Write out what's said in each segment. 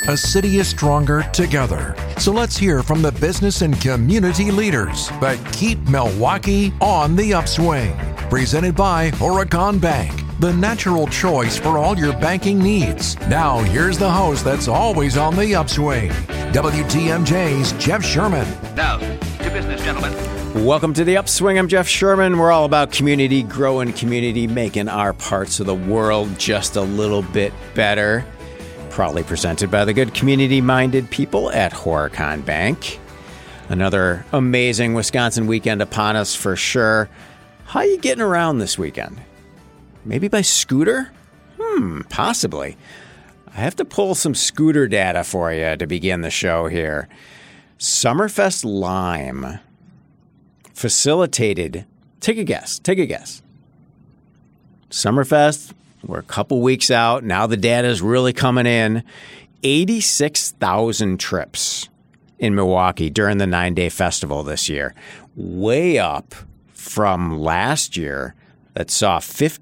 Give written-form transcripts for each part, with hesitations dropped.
A city is stronger together. So let's hear from the business and community leaders that keep Milwaukee on the upswing. Presented by Horicon Bank, the natural choice for all your banking needs. Now, here's the host that's always on the upswing, WTMJ's Jeff Sherman. Now, to business, gentlemen. Welcome to the Upswing. I'm Jeff Sherman. We're all about community, growing community, making our parts of the world just a little bit better. Proudly presented by the good community-minded people at Horicon Bank. Another amazing Wisconsin weekend upon us for sure. How are you getting around this weekend? Maybe by scooter? Possibly. I have to pull some scooter data for you to begin the show here. Summerfest Lime facilitated, take a guess. Summerfest, we're a couple weeks out. Now the data is really coming in. 86,000 trips in Milwaukee during the 9-day festival this year. Way up from last year that saw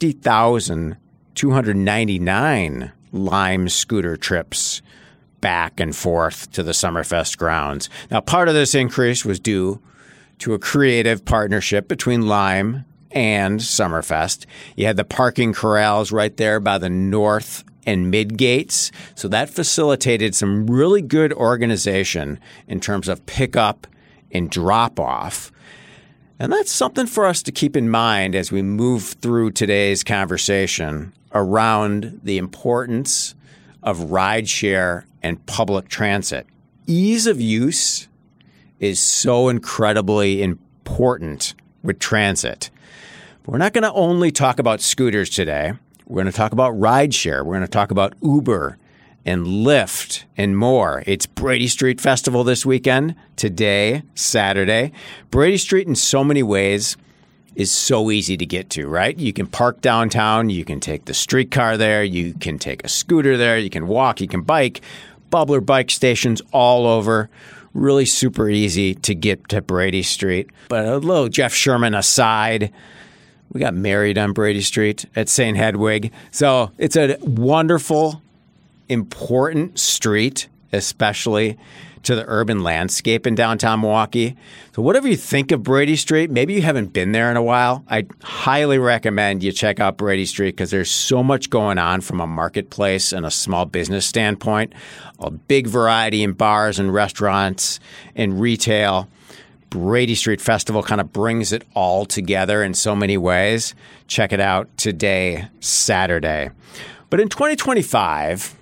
50,299 Lime scooter trips back and forth to the Summerfest grounds. Now, part of this increase was due to a creative partnership between Lime and Summerfest. You had the parking corrals right there by the north and mid gates. So that facilitated some really good organization in terms of pickup and drop off. And that's something for us to keep in mind as we move through today's conversation around the importance of rideshare and public transit. Ease of use is so incredibly important with transit. We're not going to only talk about scooters today. We're going to talk about rideshare. We're going to talk about Uber and Lyft and more. It's Brady Street Festival this weekend, today, Saturday. Brady Street in so many ways is so easy to get to, right? You can park downtown. You can take the streetcar there. You can take a scooter there. You can walk. You can bike. Bubbler bike stations all over. Really super easy to get to Brady Street. But a little Jeff Sherman aside, we got married on Brady Street at St. Hedwig. So it's a wonderful, important street, especially to the urban landscape in downtown Milwaukee. So whatever you think of Brady Street, maybe you haven't been there in a while, I highly recommend you check out Brady Street because there's so much going on from a marketplace and a small business standpoint. A big variety in bars and restaurants and retail. Brady Street Festival kind of brings it all together in so many ways. Check it out today, Saturday. But in 2025,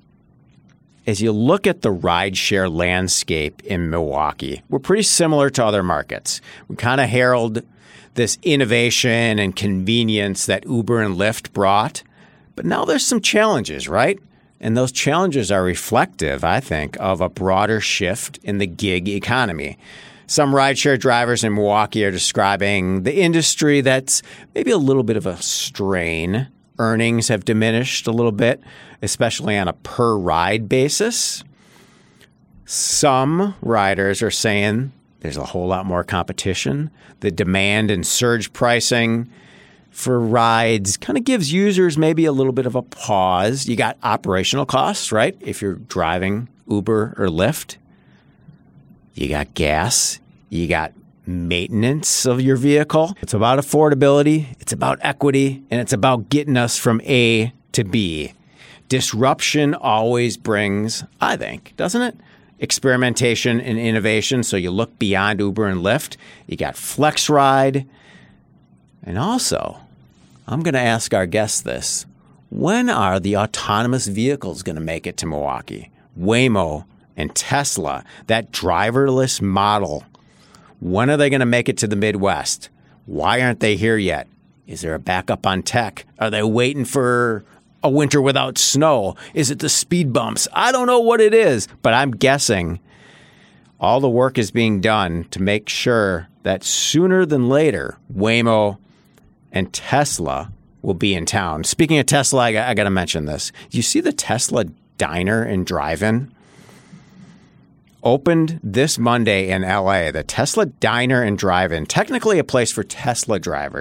as you look at the rideshare landscape in Milwaukee, we're pretty similar to other markets. We kind of herald this innovation and convenience that Uber and Lyft brought. But now there's some challenges, right? And those challenges are reflective, I think, of a broader shift in the gig economy. Some rideshare drivers in Milwaukee are describing the industry that's maybe a little bit of a strain. Earnings have diminished a little bit, especially on a per ride basis. Some riders are saying there's a whole lot more competition. The demand and surge pricing for rides kind of gives users maybe a little bit of a pause. You got operational costs, right? If you're driving Uber or Lyft. You got gas, you got maintenance of your vehicle. It's about affordability, it's about equity, and it's about getting us from A to B. Disruption always brings, I think, doesn't it? Experimentation and innovation. So you look beyond Uber and Lyft. You got FlexRide. And also, I'm going to ask our guests this. When are the autonomous vehicles going to make it to Milwaukee? Waymo and Tesla, that driverless model, when are they going to make it to the Midwest? Why aren't they here yet? Is there a backup on tech? Are they waiting for a winter without snow? Is it the speed bumps? I don't know what it is, but I'm guessing all the work is being done to make sure that sooner than later, Waymo and Tesla will be in town. Speaking of Tesla, I got to mention this. You see the Tesla Diner and Drive-In? Opened this Monday in LA, the Tesla Diner and Drive-In, technically a place for Tesla drivers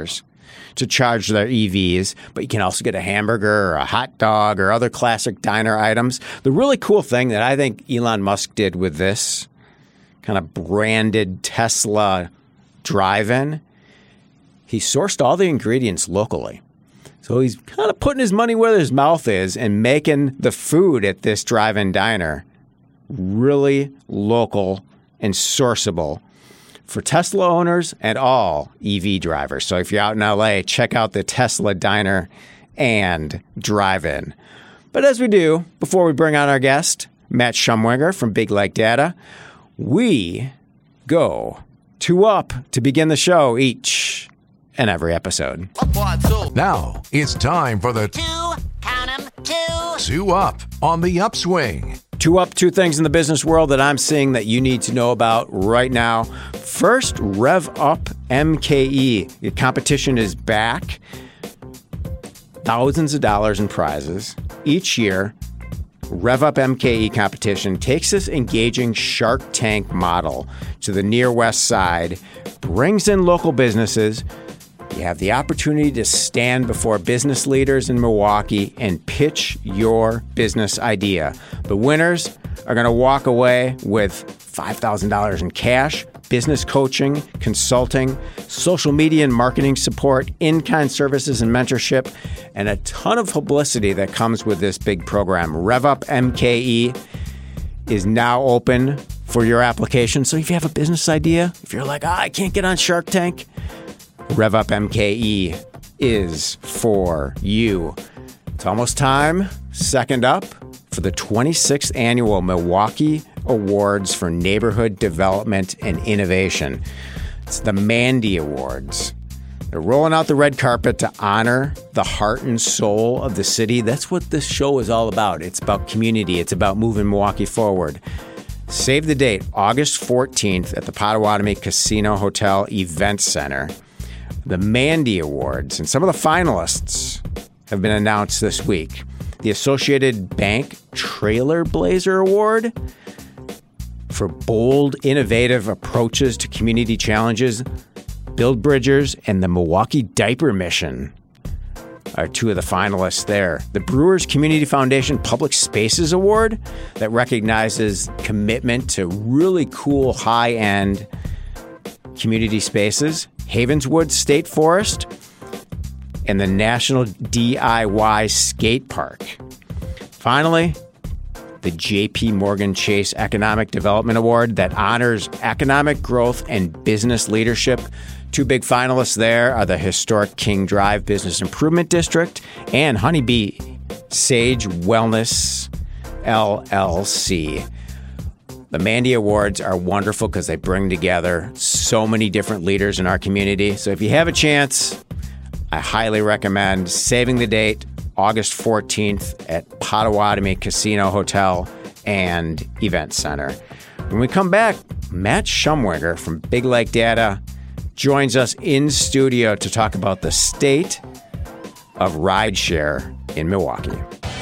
to charge their EVs, but you can also get a hamburger or a hot dog or other classic diner items. The really cool thing that I think Elon Musk did with this kind of branded Tesla drive-in, he sourced all the ingredients locally. So he's kind of putting his money where his mouth is and making the food at this drive-in diner really local and sourceable for Tesla owners and all EV drivers. So if you're out in LA, check out the Tesla diner and drive-in. But as we do, before we bring on our guest, Matt Shumwiger from Big Lake Data, we go two up to begin the show each and every episode. Now it's time for the two up on the upswing. Two up, two things in the business world that I'm seeing that you need to know about right now. First, Rev Up MKE. The competition is back. Thousands of dollars in prizes. Each year, Rev Up MKE competition takes this engaging Shark Tank model to the near west side, brings in local businesses. You have the opportunity to stand before business leaders in Milwaukee and pitch your business idea. The winners are going to walk away with $5,000 in cash, business coaching, consulting, social media and marketing support, in-kind services and mentorship, and a ton of publicity that comes with this big program. Rev Up MKE is now open for your application. So if you have a business idea, if you're like, I can't get on Shark Tank, Rev Up MKE is for you. It's almost time. Second up for the 26th annual Milwaukee Awards for Neighborhood Development and Innovation. It's the Mandy Awards. They're rolling out the red carpet to honor the heart and soul of the city. That's what this show is all about. It's about community. It's about moving Milwaukee forward. Save the date, August 14th at the Potawatomi Casino Hotel Event Center. The Mandy Awards, and some of the finalists have been announced this week. The Associated Bank Trailer Blazer Award for bold, innovative approaches to community challenges. Build Bridgers and the Milwaukee Diaper Mission are two of the finalists there. The Brewers Community Foundation Public Spaces Award that recognizes commitment to really cool, high-end community spaces. Havenswood State Forest, and the National DIY Skate Park. Finally, the J.P. Morgan Chase Economic Development Award that honors economic growth and business leadership. Two big finalists there are the historic King Drive Business Improvement District and Honeybee Sage Wellness, LLC. The Mandy Awards are wonderful because they bring together so many different leaders in our community. So if you have a chance, I highly recommend saving the date, August 14th at Potawatomi Casino Hotel and Event Center. When we come back, Matt Shumwiger from Big Lake Data joins us in studio to talk about the state of rideshare in Milwaukee.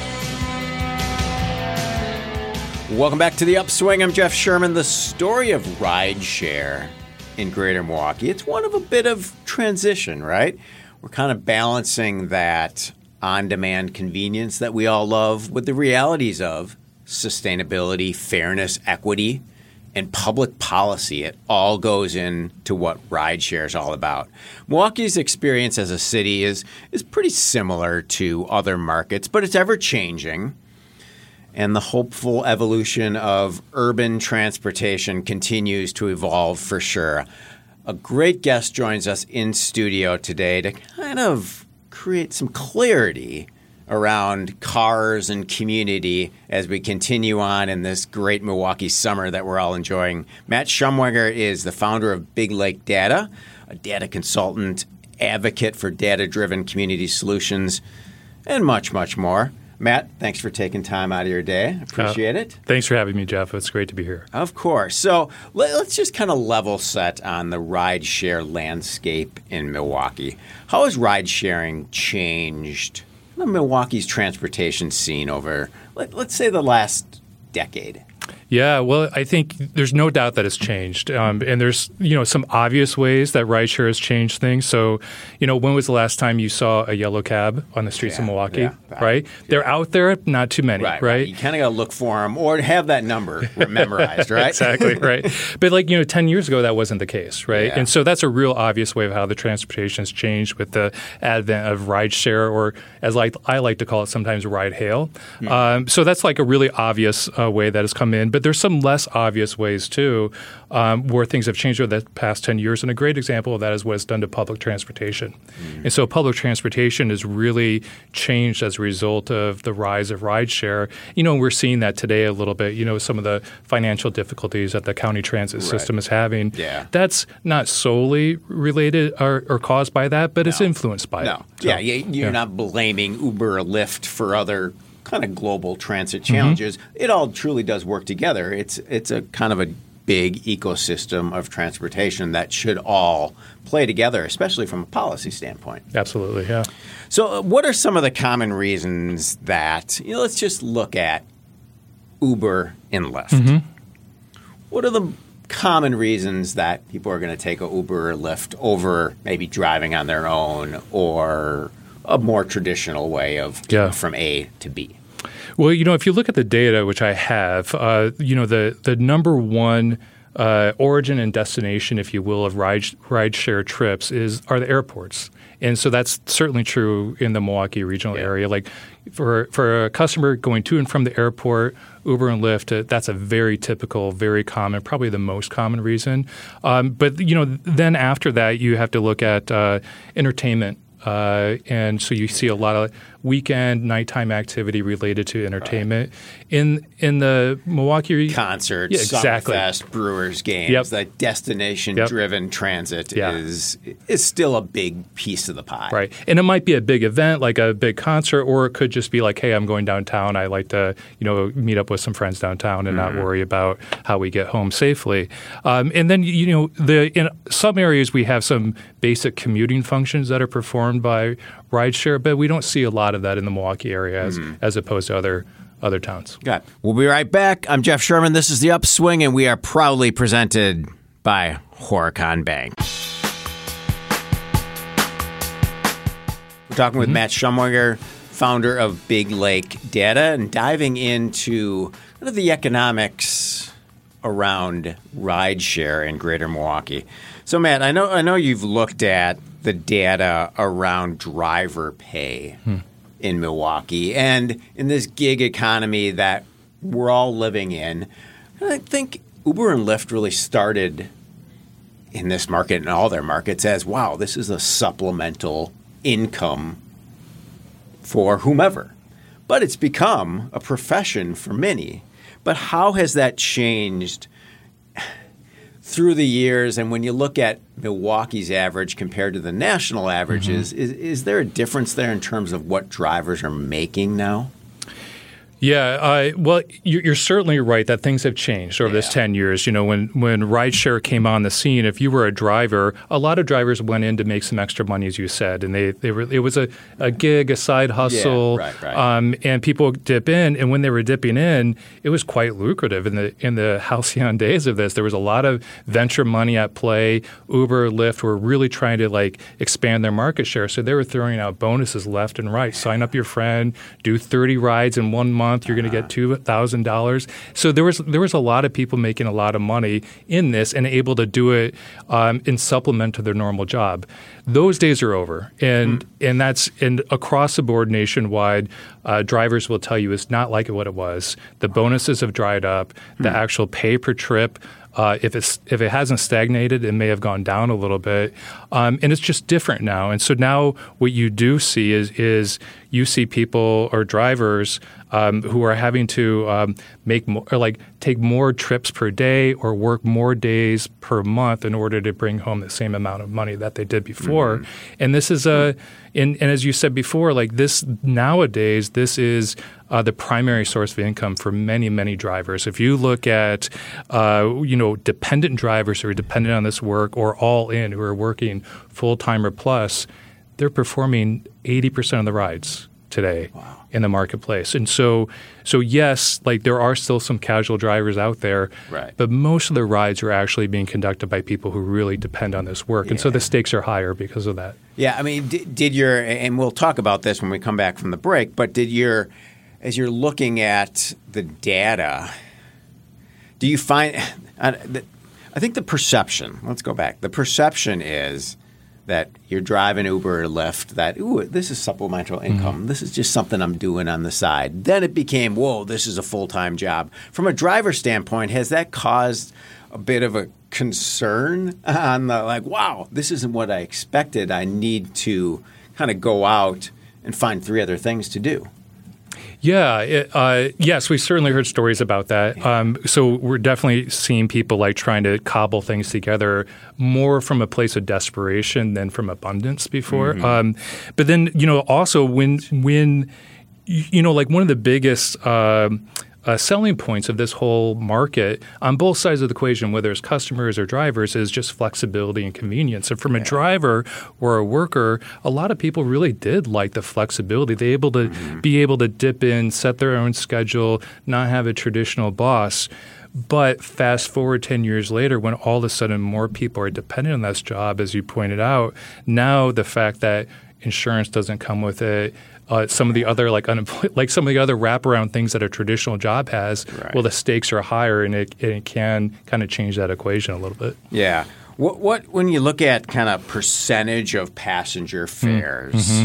Welcome back to The Upswing. I'm Jeff Sherman. The story of rideshare in Greater Milwaukee, it's one of a bit of transition, right? We're kind of balancing that on-demand convenience that we all love with the realities of sustainability, fairness, equity, and public policy. It all goes into what rideshare is all about. Milwaukee's experience as a city is pretty similar to other markets, but it's ever-changing. And the hopeful evolution of urban transportation continues to evolve for sure. A great guest joins us in studio today to kind of create some clarity around cars and community as we continue on in this great Milwaukee summer that we're all enjoying. Matt Shumwiger is the founder of Big Lake Data, a data consultant, advocate for data-driven community solutions, and much, much more. Matt, thanks for taking time out of your day. Appreciate it. Thanks for having me, Jeff. It's great to be here. Of course. So let's just kind of level set on the rideshare landscape in Milwaukee. How has ride-sharing changed Milwaukee's transportation scene over, let's say, the last decade? Yeah, well, I think there's no doubt that it's changed, and there's some obvious ways that rideshare has changed things. So, when was the last time you saw a yellow cab on the streets of Milwaukee? Right? Yeah. They're out there, not too many. Right? You kind of got to look for them or have that number memorized, right? Exactly, right. But 10 years ago, that wasn't the case, right? Yeah. And so that's a real obvious way of how the transportation has changed with the advent of rideshare, or as I like to call it sometimes, ride hail. So that's like a really obvious way that has come in. But there's some less obvious ways too, where things have changed over the past 10 years. And a great example of that is what it's done to public transportation. And so public transportation has really changed as a result of the rise of rideshare. We're seeing that today a little bit. Some of the financial difficulties that the county transit system is having. Yeah. That's not solely related or caused by that, but it's influenced by it. So, you're not blaming Uber or Lyft for other kind of global transit challenges. It all truly does work together. It's a kind of a big ecosystem of transportation that should all play together, especially from a policy standpoint. Absolutely, yeah. So what are some of the common reasons that, let's just look at Uber and Lyft. What are the common reasons that people are going to take a Uber or Lyft over maybe driving on their own or a more traditional way of getting from A to B? Well, if you look at the data, which I have, the number one origin and destination, if you will, of rideshare trips are the airports. And so that's certainly true in the Milwaukee regional area. Like for a customer going to and from the airport, Uber and Lyft, that's a very typical, very common, probably the most common reason. But then after that, you have to look at entertainment. And so you see a lot of weekend, nighttime activity related to entertainment. In the Milwaukee concerts, Summerfest, Brewers games, that destination-driven transit is still a big piece of the pie. Right. And it might be a big event, like a big concert, or it could just be like, hey, I'm going downtown. I like to, meet up with some friends downtown and not worry about how we get home safely. And then, in some areas we have some basic commuting functions that are performed by rideshare, but we don't see a lot of that in the Milwaukee area as opposed to other towns. Okay. We'll be right back. I'm Jeff Sherman. This is The Upswing, and we are proudly presented by Horicon Bank. We're talking with Matt Shumwiger, founder of Big Lake Data, and diving into the economics around rideshare in Greater Milwaukee. So, Matt, I know you've looked at the data around driver pay in Milwaukee and in this gig economy that we're all living in. I think Uber and Lyft really started in this market and all their markets as, wow, this is a supplemental income for whomever. But it's become a profession for many. But how has that changed through the years? And when you look at Milwaukee's average compared to the national averages, is there a difference there in terms of what drivers are making now? Yeah, well, you're certainly right that things have changed over this 10 years. When rideshare came on the scene, if you were a driver, a lot of drivers went in to make some extra money, as you said, and it was a gig, a side hustle, and people dip in. And when they were dipping in, it was quite lucrative. In the halcyon days of this, there was a lot of venture money at play. Uber, Lyft were really trying to expand their market share, so they were throwing out bonuses left and right. Sign up your friend, do 30 rides in 1 month. You're going to get $2,000. So there was a lot of people making a lot of money in this and able to do it in supplement to their normal job. Those days are over, and across the board nationwide, drivers will tell you it's not like what it was. The bonuses have dried up. The actual pay per trip. If it hasn't stagnated, it may have gone down a little bit, and it's just different now. And so now what you do see is you see people or drivers who are having to take more trips per day or work more days per month in order to bring home the same amount of money that they did before. And this is and as you said before, this nowadays, this is the primary source of income for many, many drivers. If you look at, dependent drivers who are dependent on this work or all in who are working full-time or plus, they're performing 80% of the rides. today in the marketplace. And so yes, like there are still some casual drivers out there, Right. but most of the rides are actually being conducted by people who really depend on this work. And so the stakes are higher because of that. Yeah, I mean, did your, and we'll talk about this when we come back from the break, but as you're looking at the data, do you find, I think the perception, let's go back, the perception is that you're driving Uber or Lyft, that, ooh, this is supplemental income. This is just something I'm doing on the side. Then it became, whoa, this is a full-time job. From a driver standpoint, has that caused a bit of a concern on the, like, wow, this isn't what I expected. I need to kind of go out and find 3 other things to do? Yeah. Yes, we certainly heard stories about that. So we're definitely seeing people like trying to cobble things together more from a place of desperation than from abundance before. But then, also when like one of the biggest selling points of this whole market on both sides of the equation, whether it's customers or drivers, is just flexibility and convenience. And from a driver or a worker, a lot of people really did like the flexibility. They able to be able to dip in, set their own schedule, not have a traditional boss. But fast forward 10 years later, when all of a sudden more people are dependent on this job, as you pointed out, now the fact that insurance doesn't come with it, some of the other some of the other wraparound things that a traditional job has, well, the stakes are higher, and it can kind of change that equation a little bit. Yeah. What when you look at kind of percentage of passenger fares,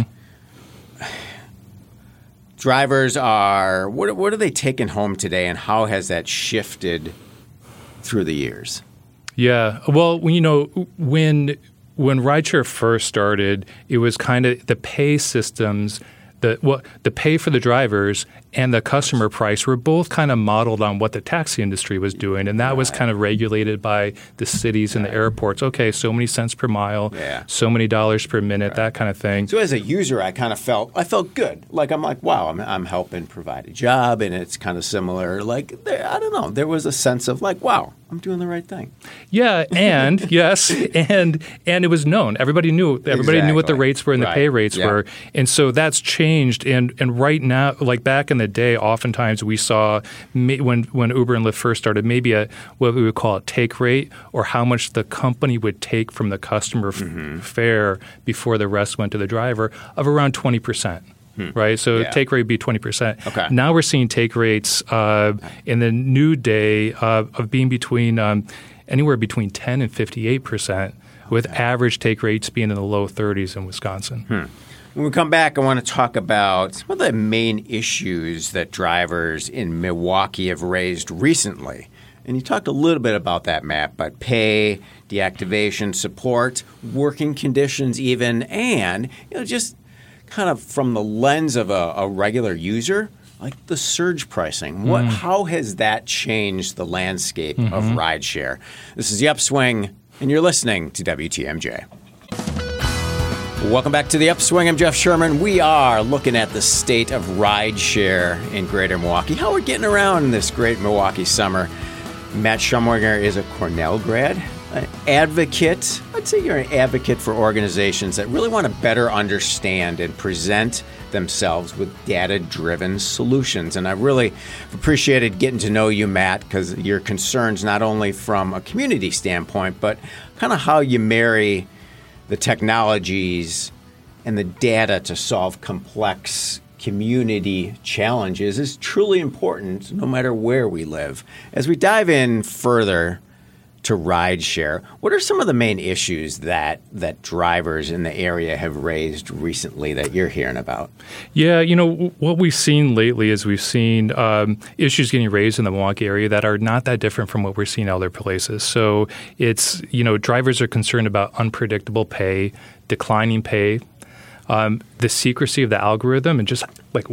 drivers are what are they taking home today, and how has that shifted through the years? Yeah. Well, when rideshare first started, it was kind of the pay systems. The pay for the drivers and the customer price were both kind of modeled on what the taxi industry was doing, and that was kind of regulated by the cities and the airports. Okay, so many cents per mile, so many dollars per minute, that kind of thing. So as a user, I felt good. Like I'm like, wow, I'm helping provide a job, and it's kind of similar. Like I don't know, there was a sense of like, wow, I'm doing the right thing. Yeah, and yes, and it was known. Everybody knew. Everybody knew what the rates were and the pay rates were, and so that's changed. And right now, like back in the day, oftentimes we saw when Uber and Lyft first started, maybe what we would call a take rate, or how much the company would take from the customer fare before the rest went to the driver, of around 20%. Right, so take rate would be 20%. Okay. Now we're seeing take rates in the new day of being between anywhere between 10 and 58%, with average take rates being in the low 30s in Wisconsin. When we come back, I want to talk about some of the main issues that drivers in Milwaukee have raised recently. And you talked a little bit about that, Matt, but pay, deactivation, support, working conditions even, and just kind of from the lens of a regular user, like the surge pricing. How has that changed the landscape of rideshare? This is The Upswing, and you're listening to WTMJ. Welcome back to The Upswing. I'm Jeff Sherman. We are looking at the state of rideshare in Greater Milwaukee, how we're getting around this great Milwaukee summer. Matt Shumwinger is a Cornell grad, an advocate. I'd say you're an advocate for organizations that really want to better understand and present themselves with data-driven solutions. And I really appreciated getting to know you, Matt, because your concerns not only from a community standpoint, but kind of how you marry the technologies and the data to solve complex community challenges is truly important no matter where we live. As we dive in further to rideshare, what are some of the main issues that drivers in the area have raised recently that you're hearing about? Yeah, what we've seen lately is we've seen issues getting raised in the Milwaukee area that are not that different from what we're seeing other places. So it's, drivers are concerned about unpredictable pay, declining pay, the secrecy of the algorithm, and just like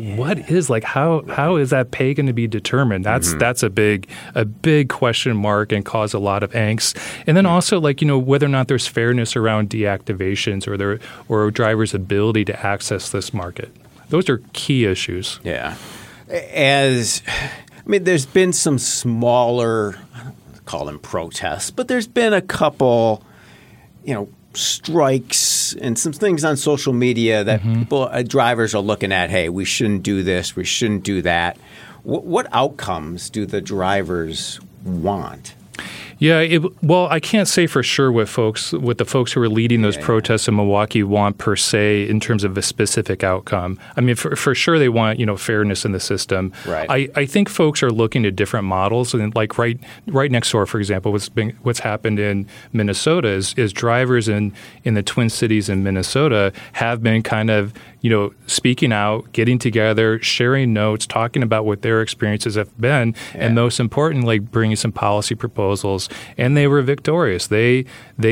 how is that pay going to be determined? That's a big question mark and cause a lot of angst. And then also whether or not there's fairness around deactivations or a driver's ability to access this market. Those are key issues. Yeah. There's been some smaller, I don't call them protests, but there's been a couple, strikes and some things on social media that drivers are looking at, hey, we shouldn't do this, we shouldn't do that. What outcomes do the drivers want? Yeah, well, I can't say for sure what the folks who are leading those protests in Milwaukee want per se in terms of a specific outcome. I mean, for sure they want fairness in the system. Right. I think folks are looking at different models, and like right next door, for example, what's happened in Minnesota is drivers in the Twin Cities in Minnesota have been kind of speaking out, getting together, sharing notes, talking about what their experiences have been, and most importantly, bringing some policy proposals. And they were victorious. They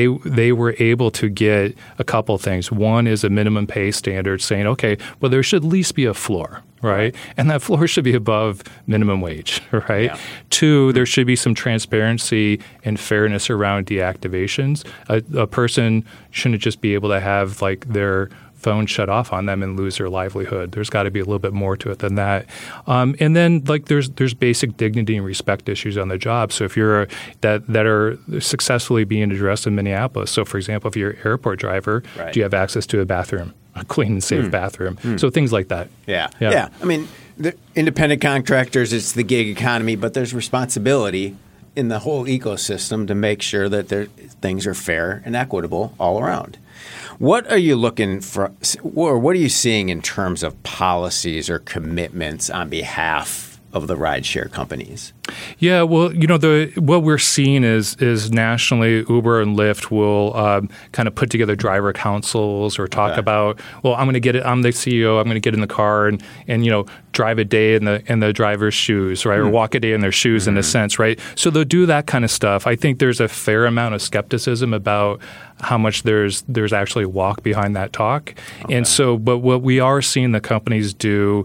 were able to get a couple things. One is a minimum pay standard saying, okay, well, there should at least be a floor, right? And that floor should be above minimum wage, right? Yeah. Two, there should be some transparency and fairness around deactivations. A person shouldn't just be able to have their phone shut off on them and lose their livelihood. There's got to be a little bit more to it than that. And then there's basic dignity and respect issues on the job. So if you're that are successfully being addressed in Minneapolis. So for example, if you're an airport driver, do you have access to a bathroom, a clean and safe bathroom? So things like that. Yeah. I mean, the independent contractors, it's the gig economy, but there's responsibility in the whole ecosystem to make sure that things are fair and equitable all around. What are you looking for, or what are you seeing in terms of policies or commitments on behalf of the rideshare companies? Yeah, well, what we're seeing is nationally, Uber and Lyft will kind of put together driver councils or talk about, well, I'm the CEO, I'm going to get in the car and drive a day in the driver's shoes, right, or walk a day in their shoes in a sense, right? So they'll do that kind of stuff. I think there's a fair amount of skepticism about how much there's actually walk behind that talk. And so, but what we are seeing the companies do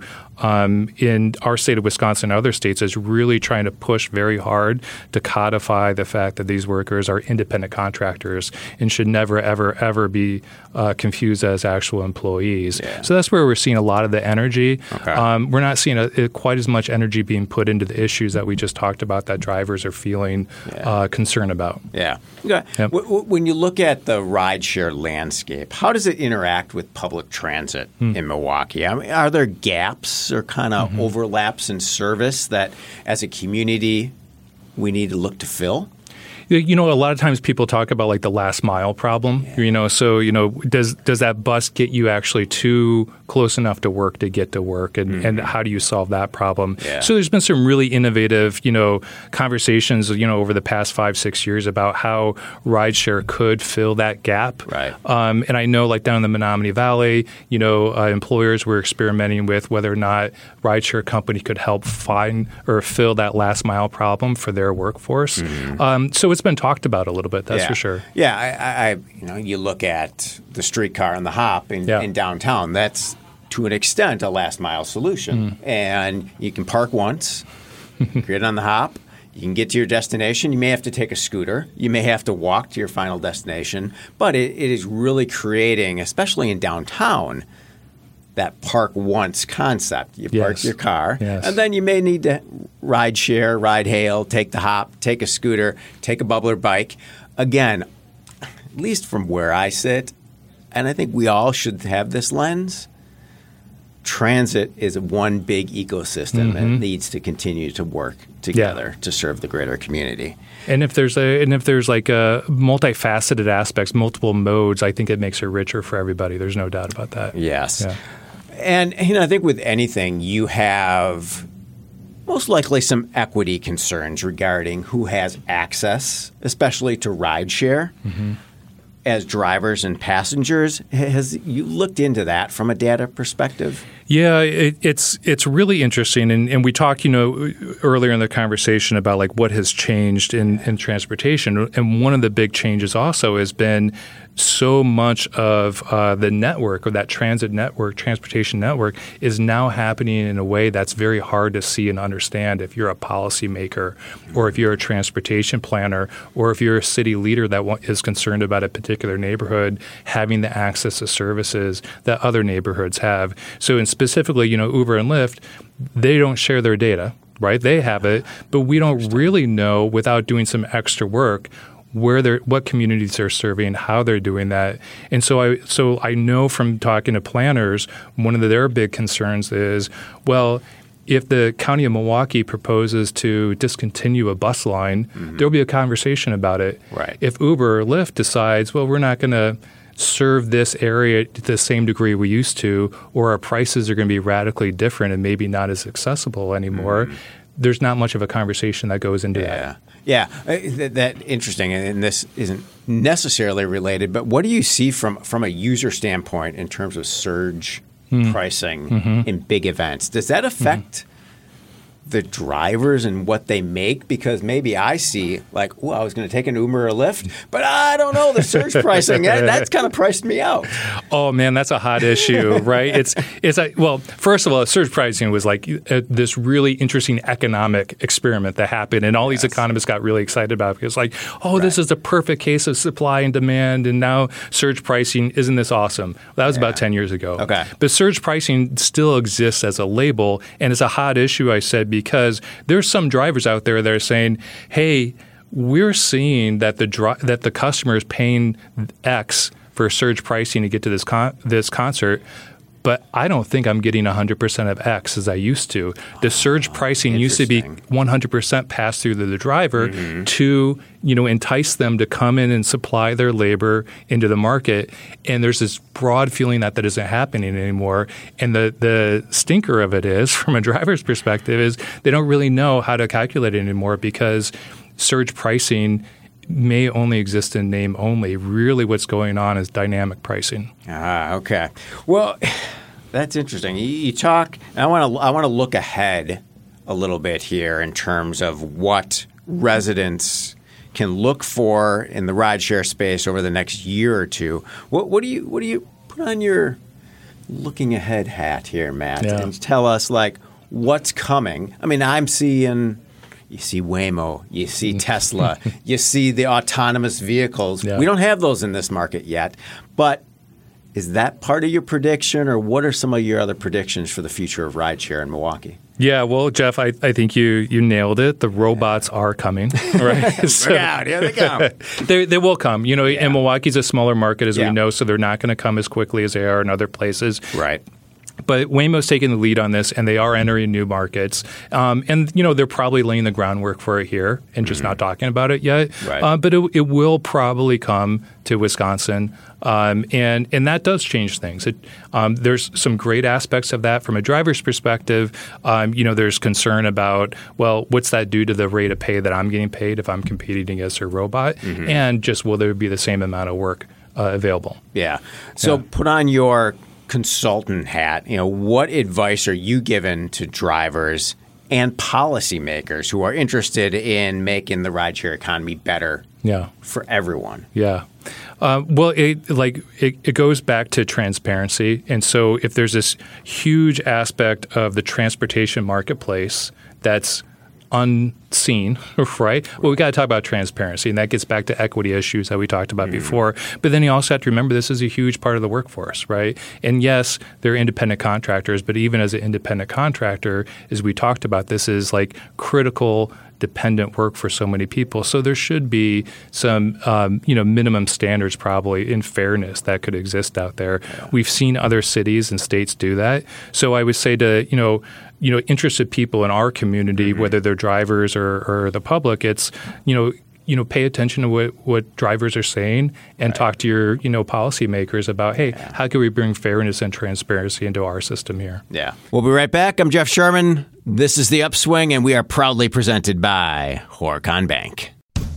in our state of Wisconsin and other states is really trying to push very hard to codify the fact that these workers are independent contractors and should never, ever, ever be confused as actual employees. Yeah. So that's where we're seeing a lot of the energy. We're not seeing quite as much energy being put into the issues that we just talked about that drivers are feeling concerned about. Yeah. Okay. Yep. When you look at the rideshare landscape, how does it interact with public transit in Milwaukee? I mean, are there gaps or kind of overlaps in service that as a community we need to look to fill? A lot of times people talk about the last mile problem. So does that bus get you actually too close enough to work to get to work, and how do you solve that problem? Yeah. So there's been some really innovative conversations over the past 5-6 years about how rideshare could fill that gap. Right. And I know down in the Menominee Valley, employers were experimenting with whether or not rideshare company could help find or fill that last mile problem for their workforce. So it's been talked about a little bit, that's for sure. Yeah, you look at the streetcar and the hop in downtown. That's to an extent a last mile solution, and you can park once, get on the hop. You can get to your destination. You may have to take a scooter. You may have to walk to your final destination. But it is really creating, especially in downtown, that park once concept. You park your car, and then you may need to ride share, ride hail, take the hop, take a scooter, take a bubbler bike. Again, at least from where I sit, and I think we all should have this lens, transit is one big ecosystem that needs to continue to work together to serve the greater community. And if there's multifaceted aspects, multiple modes, I think it makes it richer for everybody. There's no doubt about that. Yes. Yeah. And I think with anything, you have most likely some equity concerns regarding who has access, especially to rideshare. As drivers and passengers. Has you looked into that from a data perspective? Yeah, it's really interesting, and we talked earlier in the conversation about what has changed in transportation, and one of the big changes also has been so much of the network, or that transportation network, is now happening in a way that's very hard to see and understand if you're a policymaker, or if you're a transportation planner, or if you're a city leader that is concerned about a particular neighborhood having the access to services that other neighborhoods have. So specifically, Uber and Lyft, they don't share their data, right? They have it, but we don't really know, without doing some extra work, what communities they're serving, how they're doing that. And so I know from talking to planners, one of their big concerns is, well, if the county of Milwaukee proposes to discontinue a bus line, there'll be a conversation about it. Right. If Uber or Lyft decides, well, we're not going to serve this area to the same degree we used to, or our prices are going to be radically different and maybe not as accessible anymore, there's not much of a conversation that goes into that. Yeah, that interesting, and this isn't necessarily related, but what do you see from a user standpoint in terms of surge pricing in big events? Does that affect the drivers and what they make? Because maybe I see like, oh, I was going to take an Uber or a Lyft, but I don't know, the surge pricing, that's kind of priced me out. Oh man, that's a hot issue, right? It's like, well, first of all, surge pricing was like this really interesting economic experiment that happened, and all these economists got really excited about it because like, this is the perfect case of supply and demand, and now surge pricing, isn't this awesome? That was about 10 years ago. Okay. But surge pricing still exists as a label, and it's a hot issue, I said, because there's some drivers out there that are saying, hey, we're seeing that the customer is paying X for surge pricing to get to this concert, but I don't think I'm getting 100% of X as I used to. The surge pricing used to be 100% passed through to the driver to entice them to come in and supply their labor into the market. And there's this broad feeling that isn't happening anymore. And the stinker of it is, from a driver's perspective, is they don't really know how to calculate it anymore because surge pricing may only exist in name only. Really what's going on is dynamic pricing. Okay. Well, that's interesting. You talk, and I want to look ahead a little bit here in terms of what residents can look for in the rideshare space over the next year or two. What do you put on your looking ahead hat here, Matt, and tell us like what's coming? I mean, I'm seeing. You see Waymo, you see Tesla, you see the autonomous vehicles. Yeah. We don't have those in this market yet, but is that part of your prediction, or what are some of your other predictions for the future of rideshare in Milwaukee? Yeah, well, Jeff, I think you nailed it. The robots are coming, right? Here they come. They will come. And Milwaukee's a smaller market, as we know, so they're not going to come as quickly as they are in other places. Right. But Waymo's taking the lead on this, and they are entering new markets. And they're probably laying the groundwork for it here and just not talking about it yet. Right. But it will probably come to Wisconsin. And that does change things. There's some great aspects of that from a driver's perspective. There's concern about, well, what's that do to the rate of pay that I'm getting paid if I'm competing against a robot? And just will there be the same amount of work available? Yeah. So put on your consultant hat. What advice are you giving to drivers and policymakers who are interested in making the rideshare economy better for everyone? Yeah. Well, it goes back to transparency. And so if there's this huge aspect of the transportation marketplace that's unseen, right? Well, we got to talk about transparency, and that gets back to equity issues that we talked about before. But then you also have to remember this is a huge part of the workforce, right? And yes, they're independent contractors, but even as an independent contractor, as we talked about, this is like critical dependent work for so many people. So there should be some, minimum standards probably in fairness that could exist out there. Yeah. We've seen other cities and states do that. So I would say to, interested people in our community, whether they're drivers or the public, it's, pay attention to what drivers are saying and talk to your, policymakers about, hey, how can we bring fairness and transparency into our system here? Yeah. We'll be right back. I'm Jeff Sherman. This is The Upswing, and we are proudly presented by Horicon Bank.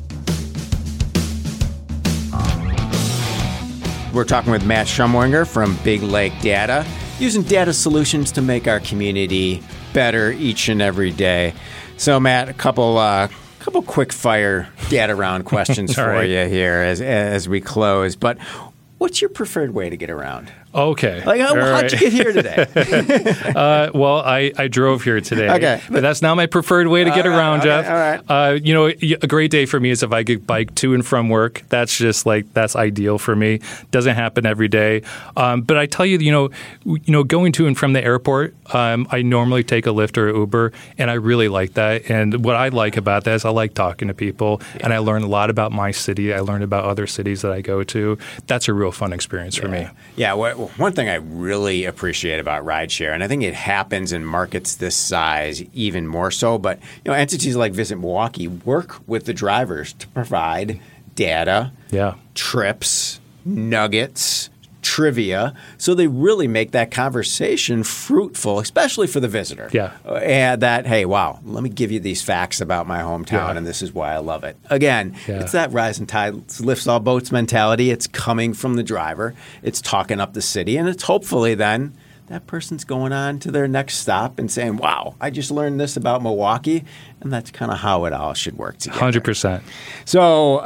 We're talking with Matt Shumwinger from Big Lake Data, using data solutions to make our community better each and every day. So, Matt, a couple quick fire data round questions for you here as we close. But what's your preferred way to get around? Okay. Like, how'd you get here today? Well, I drove here today. Okay. But that's not my preferred way to get around, okay, Jeff. all right. A great day for me is if I could bike to and from work. That's just that's ideal for me. Doesn't happen every day. But I tell you, going to and from the airport, I normally take a Lyft or Uber, and I really like that. And what I like about that is I like talking to people, and I learn a lot about my city. I learn about other cities that I go to. That's a real fun experience for me. Yeah, one thing I really appreciate about rideshare, and I think it happens in markets this size even more so, but entities like Visit Milwaukee work with the drivers to provide data, trips, nuggets, trivia, so they really make that conversation fruitful, especially for the visitor. And that, hey, wow, let me give you these facts about my hometown, and this is why I love it. Again, it's that rise and tide lifts all boats mentality. It's coming from the driver. It's talking up the city, and it's hopefully then that person's going on to their next stop and saying, wow, I just learned this about Milwaukee, and that's kind of how it all should work together. 100%. So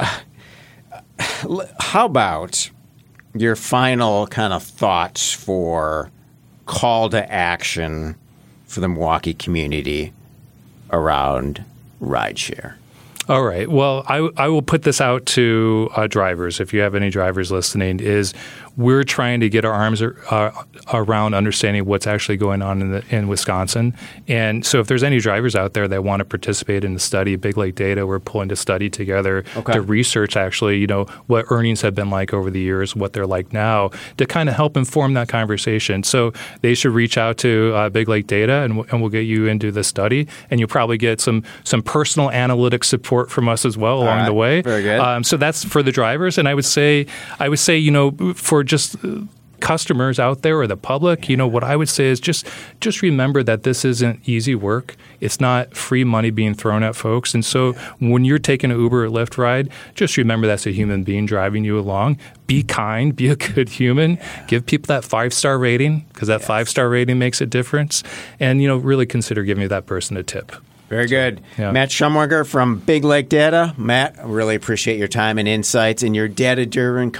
how about your final kind of thoughts for call to action for the Milwaukee community around rideshare? All right. Well, I will put this out to drivers. If you have any drivers listening, is we're trying to get our arms around understanding what's actually going on in Wisconsin. And so if there's any drivers out there that want to participate in the study, Big Lake Data, we're pulling the study together to research actually, what earnings have been like over the years, what they're like now, to kind of help inform that conversation. So they should reach out to Big Lake Data, and we'll get you into the study. And you'll probably get some personal analytic support from us as well along the way. Very good. So that's for the drivers. And I would say, for just customers out there or the public, what I would say is just remember that this isn't easy work. It's not free money being thrown at folks. And so when you're taking an Uber or Lyft ride, just remember that's a human being driving you along. Be kind, be a good human, give people that 5-star rating, because that 5-star rating makes a difference. And, really consider giving that person a tip. Very good. Matt Shumwager from Big Lake Data. Matt, I really appreciate your time and insights and your data-driven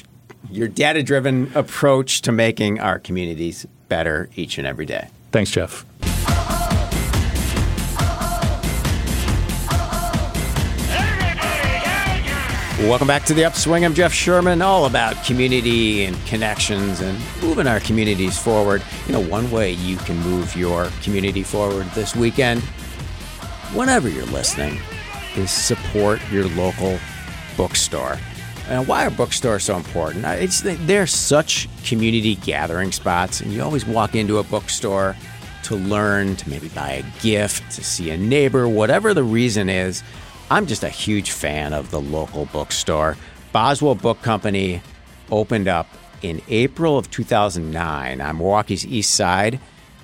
approach to making our communities better each and every day. Thanks, Jeff. Welcome back to The Upswing. I'm Jeff Sherman, all about community and connections and moving our communities forward. One way you can move your community forward this weekend, whenever you're listening, is support your local bookstore. And why are bookstores so important? They're such community gathering spots, and you always walk into a bookstore to learn, to maybe buy a gift, to see a neighbor, whatever the reason is. I'm just a huge fan of the local bookstore. Boswell Book Company opened up in April of 2009 on Milwaukee's east side.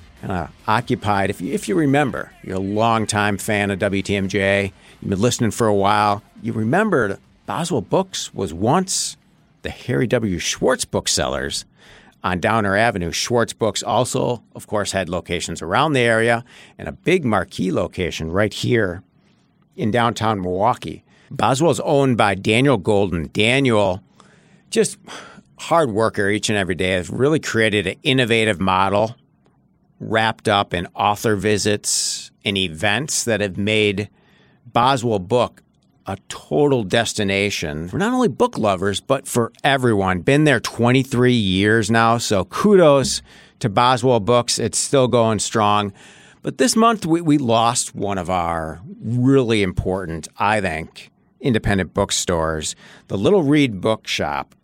Occupied, if you remember, you're a longtime fan of WTMJ, you've been listening for a while, you remember Boswell Books was once the Harry W. Schwartz Booksellers on Downer Avenue. Schwartz Books also, of course, had locations around the area and a big marquee location right here in downtown Milwaukee. Boswell's owned by Daniel Golden. Daniel, just hard worker each and every day, has really created an innovative model wrapped up in author visits and events that have made Boswell Book a total destination for not only book lovers, but for everyone. Been there 23 years now, so kudos to Boswell Books. It's still going strong. But this month, we lost one of our really important, I think, independent bookstores, the Little Reed Bookshop,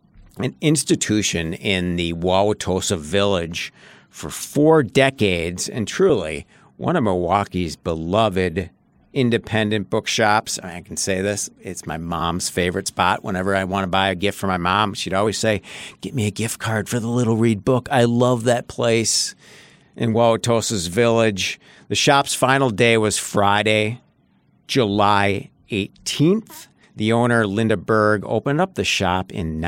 an institution in the Wauwatosa Village for 4 decades, and truly one of Milwaukee's beloved independent bookshops. I can say this, it's my mom's favorite spot. Whenever I want to buy a gift for my mom, she'd always say, get me a gift card for the Little Reed Book. I love that place in Wauwatosa's Village. The shop's final day was Friday, July 18th. The owner, Linda Berg, opened up the shop in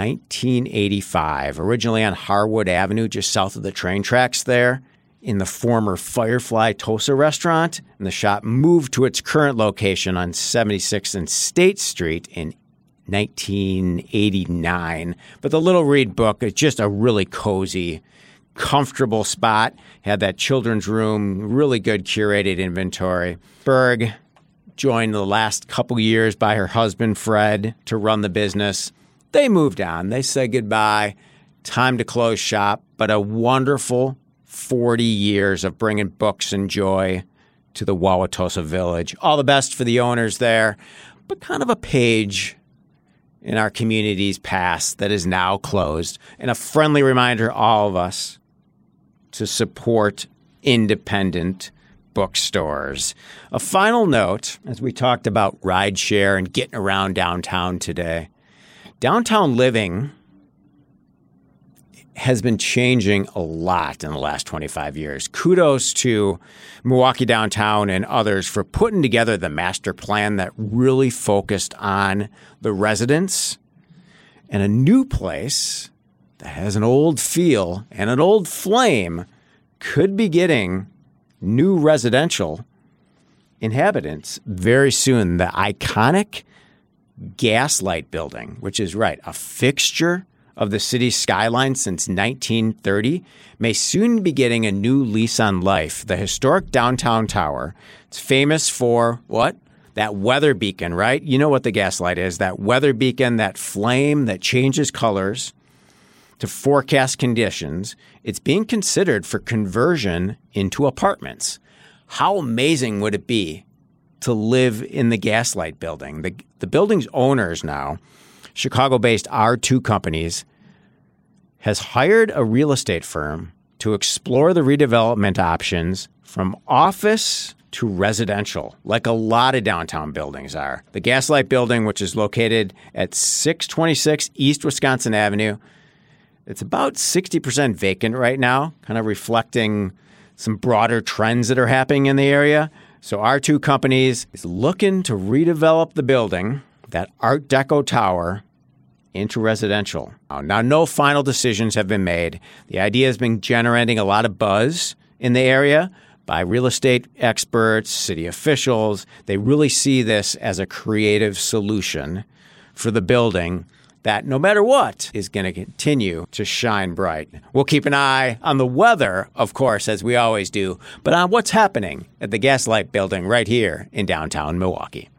1985, originally on Harwood Avenue, just south of the train tracks there, in the former Firefly Tosa restaurant. And the shop moved to its current location on 76th and State Street in 1989. But the Little Reed book is just a really cozy, comfortable spot. Had that children's room, really good curated inventory. Berg joined the last couple years by her husband, Fred, to run the business. They moved on. They said goodbye. Time to close shop. But a wonderful 40 years of bringing books and joy to the Wauwatosa Village. All the best for the owners there, but kind of a page in our community's past that is now closed. And a friendly reminder to all of us to support independent bookstores. A final note, as we talked about rideshare and getting around downtown today, downtown living has been changing a lot in the last 25 years. Kudos to Milwaukee Downtown and others for putting together the master plan that really focused on the residents. And a new place that has an old feel and an old flame could be getting new residential inhabitants very soon. The iconic Gaslight Building, which is a fixture of the city's skyline since 1930, may soon be getting a new lease on life. The historic downtown tower. It's famous for what? That weather beacon, right? You know what the Gaslight is. That weather beacon, that flame that changes colors to forecast conditions. It's being considered for conversion into apartments. How amazing would it be to live in the Gaslight Building? The building's owners now, Chicago-based R2 Companies, has hired a real estate firm to explore the redevelopment options from office to residential, like a lot of downtown buildings are. The Gaslight Building, which is located at 626 East Wisconsin Avenue, it's about 60% vacant right now, kind of reflecting some broader trends that are happening in the area. So R2 Companies is looking to redevelop the building, that Art Deco tower, into residential. Now, no final decisions have been made. The idea has been generating a lot of buzz in the area by real estate experts, city officials. They really see this as a creative solution for the building that, no matter what, is going to continue to shine bright. We'll keep an eye on the weather, of course, as we always do, but on what's happening at the Gaslight Building right here in downtown Milwaukee.